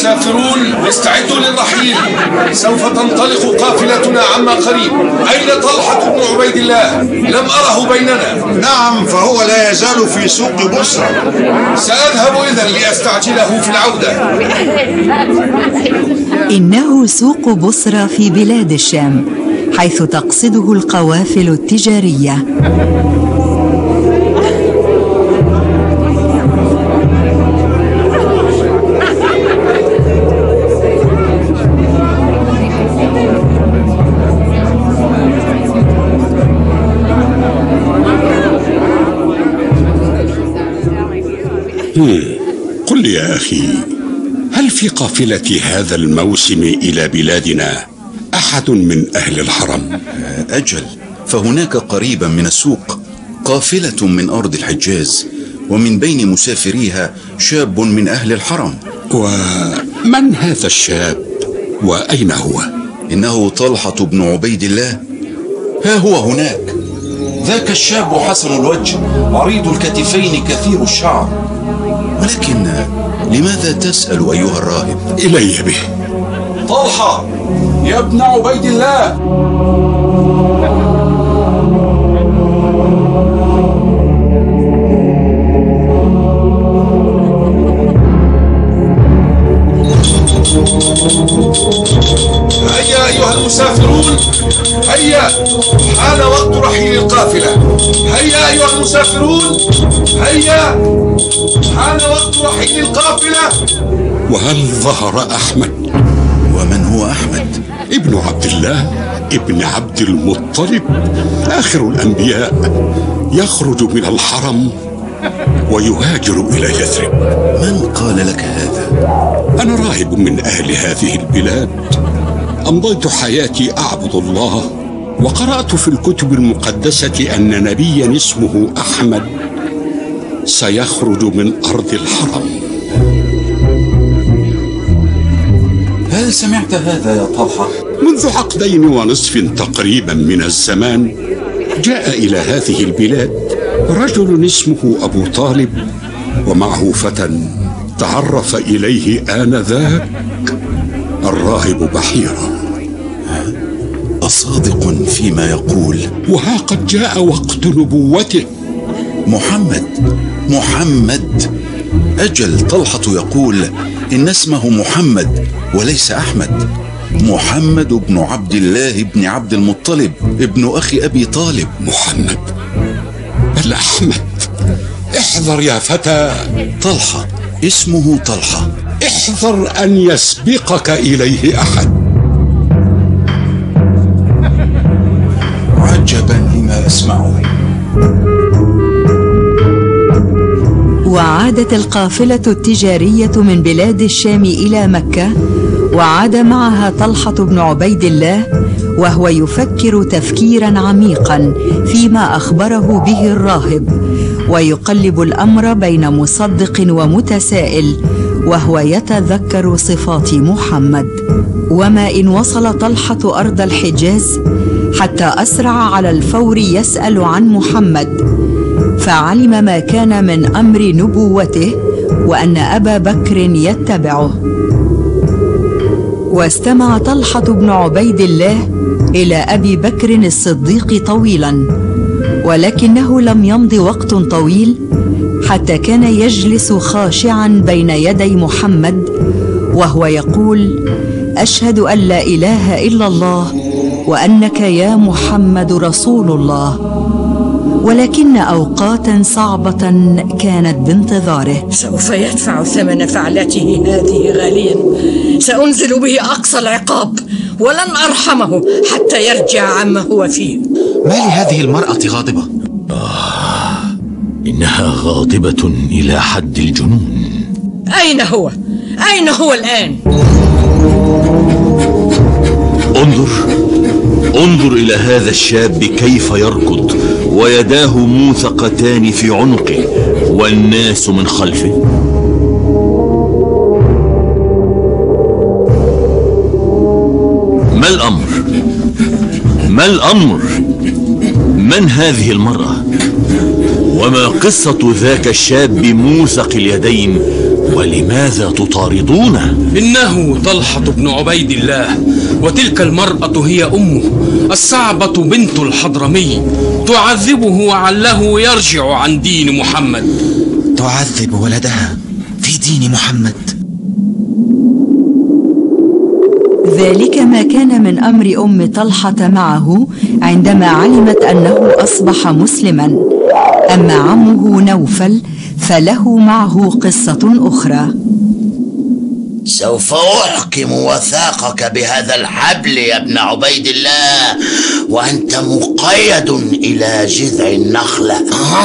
المسافرون استعدوا للرحيل، سوف تنطلق قافلتنا عما قريب. أين طلحة بن عبيد الله؟ لم أره بيننا. نعم، فهو لا يزال في سوق بصرى. سأذهب إذن لأستعجله في العودة. إنه سوق بصرى في بلاد الشام، حيث تقصده القوافل التجارية. قل لي يا أخي، هل في قافلة هذا الموسم إلى بلادنا أحد من أهل الحرم؟ أجل، فهناك قريبا من السوق قافلة من أرض الحجاز، ومن بين مسافريها شاب من أهل الحرم. ومن هذا الشاب وأين هو؟ إنه طلحة بن عبيد الله. ها هو هناك، ذاك الشاب حسن الوجه عريض الكتفين كثير الشعر. ولكن لماذا تسأل أيها الراهب؟ إلي به. طلحة يا ابن عبيد الله. هيا أيها المسافرون، هيا، حان وقت رحيل القافلة. هيا أيها المسافرون، هيا، حان وقت رحيل القافلة. وهل ظهر أحمد؟ ومن هو أحمد؟ ابن عبد الله ابن عبد المطلب، آخر الأنبياء، يخرج من الحرم ويهاجر إلى يثرب. من قال لك هذا؟ أنا راهب من أهل هذه البلاد، أمضيت حياتي أعبد الله، وقرأت في الكتب المقدسة أن نبيا اسمه أحمد سيخرج من أرض الحرم. هل سمعت هذا يا طلحة؟ منذ عقدين ونصف تقريبا من الزمان جاء إلى هذه البلاد رجل اسمه أبو طالب، ومعه فتى تعرف إليه آنذاك الراهب بحيرة. أصادق فيما يقول؟ وها قد جاء وقت نبوته. محمد. أجل، طلحة يقول إن اسمه محمد وليس أحمد. محمد بن عبد الله بن عبد المطلب ابن أخي أبي طالب. محمد بل أحمد. احذر يا فتى. طلحة، اسمه طلحة. احذر أن يسبقك إليه أحد. عجبا لما أسمعه. وعادت القافلة التجارية من بلاد الشام إلى مكة، وعاد معها طلحة بن عبيد الله، وهو يفكر تفكيرا عميقا فيما أخبره به الراهب، ويقلب الأمر بين مصدق ومتسائل، وهو يتذكر صفات محمد. وما إن وصل طلحة أرض الحجاز حتى أسرع على الفور يسأل عن محمد، فعلم ما كان من أمر نبوته، وأن أبا بكر يتبعه. واستمع طلحة بن عبيد الله إلى أبي بكر الصديق طويلا، ولكنه لم يمض وقت طويل حتى كان يجلس خاشعا بين يدي محمد وهو يقول: أشهد أن لا إله إلا الله وأنك يا محمد رسول الله. ولكن أوقاتا صعبة كانت بانتظاره. سوف يدفع ثمن فعلته هذه غاليا. سأنزل به أقصى العقاب، ولن أرحمه حتى يرجع عما هو فيه. ما لهذه المرأة غاضبة؟ إنها غاضبة إلى حد الجنون. أين هو الآن؟ انظر إلى هذا الشاب كيف يركض، ويداه موثقتان في عنقه، والناس من خلفه. ما الأمر؟ من هذه المرأة؟ وما قصة ذاك الشاب موثق اليدين ولماذا تطاردونه؟ إنه طلحة بن عبيد الله، وتلك المرأة هي أمه الصعبة بنت الحضرمي، تعذبه وعله يرجع عن دين محمد. تعذب ولدها في دين محمد؟ ذلك ما كان من أمر أم طلحة معه عندما علمت أنه أصبح مسلما. أما عمه نوفل فله معه قصة أخرى. سوف أحكم وثاقك بهذا الحبل يا ابن عبيد الله، وأنت مقيد إلى جذع النخلة.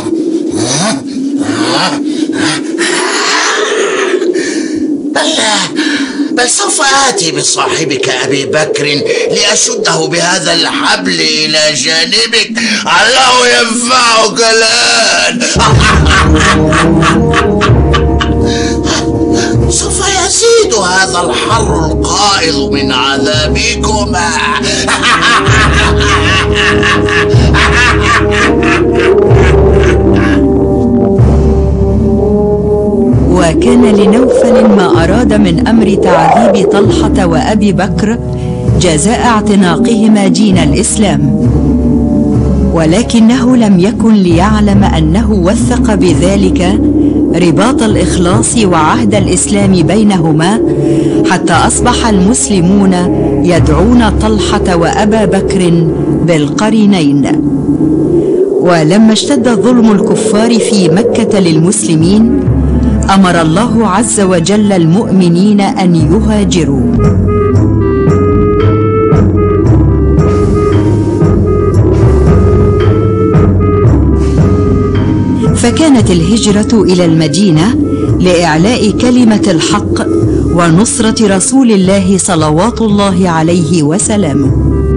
بل سوف آتي بصاحبك أبي بكر لأشده بهذا الحبل إلى جانبك، الله ينفعك الآن. سوف يزيد هذا الحر القائض من عذابكما. وكان لنوفل ما أراد من أمر تعذيب طلحة وأبي بكر جزاء اعتناقهما دين الإسلام، ولكنه لم يكن ليعلم أنه وثق بذلك رباط الإخلاص وعهد الإسلام بينهما، حتى أصبح المسلمون يدعون طلحة وأبا بكر بالقرينين. ولما اشتد ظلم الكفار في مكة للمسلمين أمر الله عز وجل المؤمنين أن يهاجروا. فكانت الهجرة إلى المدينة لإعلاء كلمة الحق ونصرة رسول الله صلوات الله عليه وسلامه.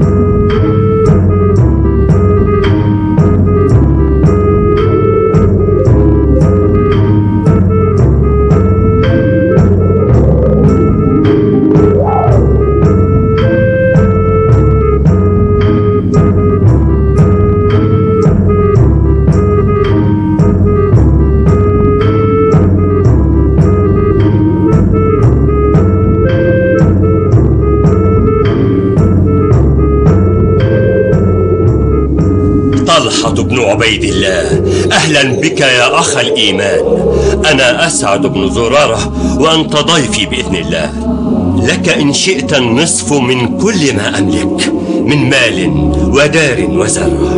طلحة بن عبيد الله، أهلا بك يا أخ الإيمان. أنا أسعد بن زرارة وأنت ضيفي بإذن الله. لك إن شئت النصف من كل ما أملك من مال ودار وزرع.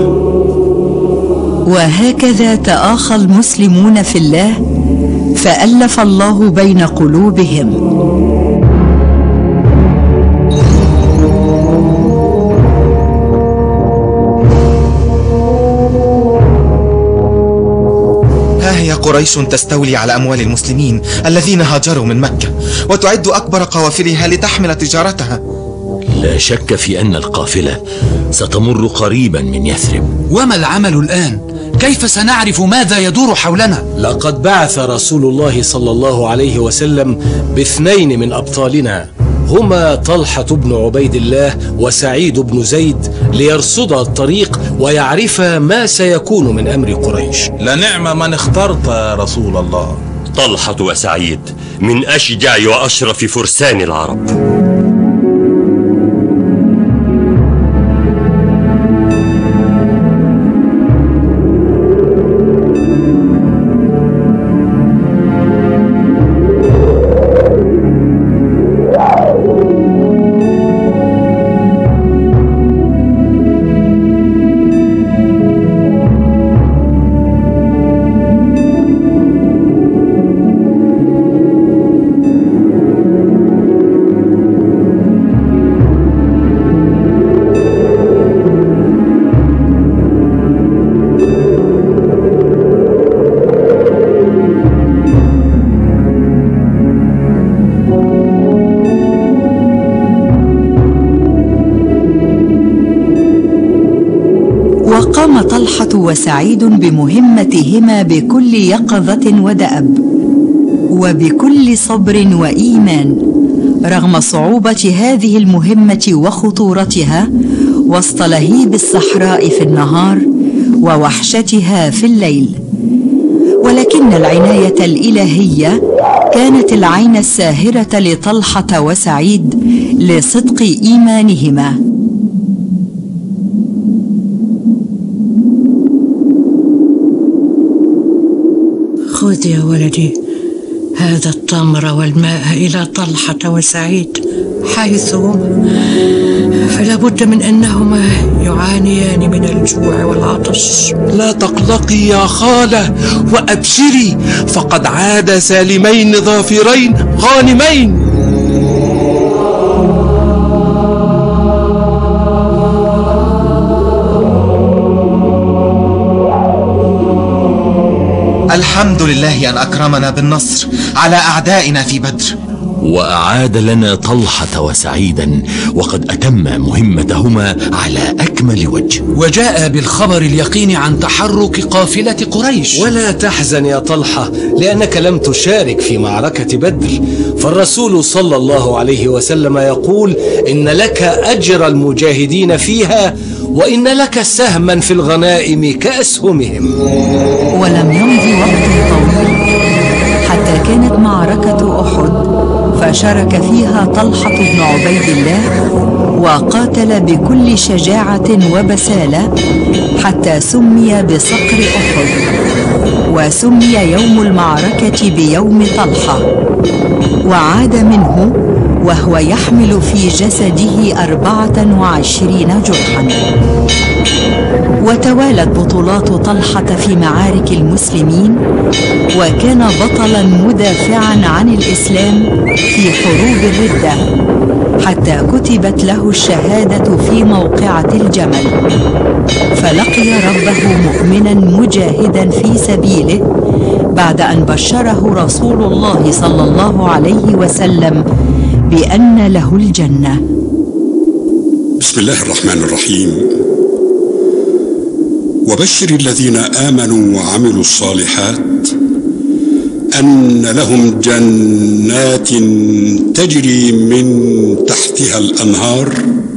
وهكذا تآخى المسلمون في الله فألف الله بين قلوبهم. قريش تستولي على أموال المسلمين الذين هاجروا من مكة، وتعد أكبر قوافلها لتحمل تجارتها. لا شك في أن القافلة ستمر قريبا من يثرب. وما العمل الآن؟ كيف سنعرف ماذا يدور حولنا؟ لقد بعث رسول الله صلى الله عليه وسلم باثنين من أبطالنا، هما طلحة بن عبيد الله وسعيد بن زيد، ليرصدا الطريق ويعرفا ما سيكون من أمر قريش. لنعم من اخترت يا رسول الله. طلحة وسعيد من أشجع وأشرف فرسان العرب. وقام طلحة وسعيد بمهمتهما بكل يقظة ودأب وبكل صبر وإيمان، رغم صعوبة هذه المهمة وخطورتها وسط لهيب الصحراء في النهار ووحشتها في الليل. ولكن العناية الإلهية كانت العين الساهرة لطلحة وسعيد لصدق إيمانهما. خذ يا ولدي هذا التمر والماء إلى طلحة وسعيد حيث هما، فلا بد من أنهما يعانيان من الجوع والعطش. لا تقلقي يا خالة وأبشري، فقد عاد سالمين ظافرين غانمين. الحمد لله أن أكرمنا بالنصر على أعدائنا في بدر، وأعاد لنا طلحة وسعيدا وقد أتم مهمتهما على أكمل وجه، وجاء بالخبر اليقين عن تحرك قافلة قريش. ولا تحزن يا طلحة لأنك لم تشارك في معركة بدر، فالرسول صلى الله عليه وسلم يقول إن لك أجر المجاهدين فيها وإن لك سهما في الغنائم كأسهمهم. ولم يمضي وقت طويل حتى كانت معركة أحد، فشارك فيها طلحة بن عبيد الله وقاتل بكل شجاعة وبسالة حتى سمي بصقر أحد، وسمي يوم المعركة بيوم طلحة. وعاد منه وهو يحمل في جسده 24 جرحا. وتوالت بطولات طلحة في معارك المسلمين، وكان بطلا مدافعا عن الإسلام في حروب الردة، حتى كتبت له الشهادة في موقعة الجمل، فلقي ربه مؤمنا مجاهدا في سبيله بعد أن بشره رسول الله صلى الله عليه وسلم بأن له الجنة. بسم الله الرحمن الرحيم. وبشر الذين آمنوا وعملوا الصالحات أن لهم جنات تجري من تحتها الأنهار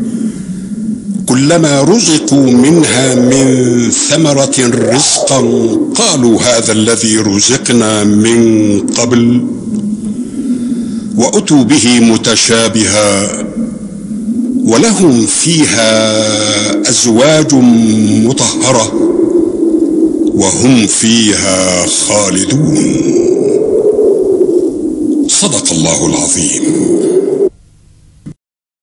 كلما رزقوا منها من ثمرة رزقا قالوا هذا الذي رزقنا من قبل وأتوا به متشابها ولهم فيها أزواج مطهرة وهم فيها خالدون. صدق الله العظيم.